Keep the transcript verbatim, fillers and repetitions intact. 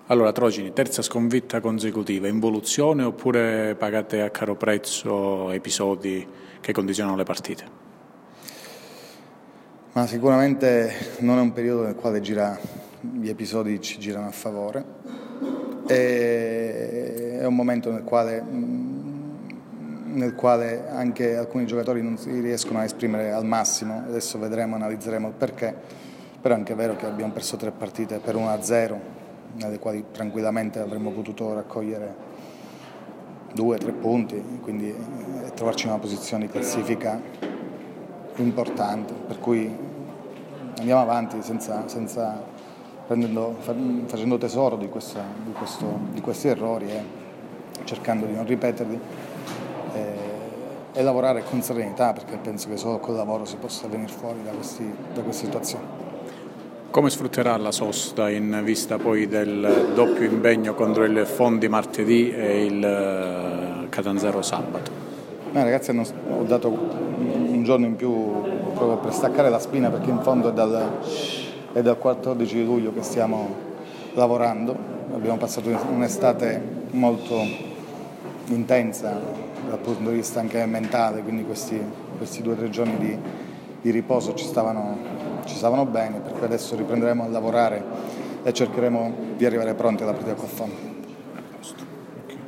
Allora Trocini, terza sconfitta consecutiva, involuzione oppure pagate a caro prezzo episodi che condizionano le partite? Ma sicuramente non è un periodo nel quale gira, gli episodi ci girano a favore, e è un momento nel quale, nel quale anche alcuni giocatori non si riescono a esprimere al massimo. Adesso vedremo, analizzeremo il perché, però è anche vero che abbiamo perso tre partite per uno a zero, nelle quali tranquillamente avremmo potuto raccogliere due o tre punti, quindi eh, trovarci in una posizione di classifica importante, per cui andiamo avanti senza, senza prendendo, facendo tesoro di, questa, di, questo, di questi errori e cercando di non ripeterli e, e lavorare con serenità, perché penso che solo col lavoro si possa venire fuori da, questi, da queste situazioni. Come sfrutterà la sosta in vista poi del doppio impegno contro il Fondi martedì e il Catanzaro sabato? Eh, ragazzi, hanno, ho dato un giorno in più proprio per staccare la spina, perché in fondo è dal, è dal quattordici di luglio che stiamo lavorando. Abbiamo passato un'estate molto intensa dal punto di vista anche mentale, quindi questi, questi due o tre giorni di, di riposo ci stavano Ci stavano bene, per cui adesso riprenderemo a lavorare e cercheremo di arrivare pronti alla partita col Fondi.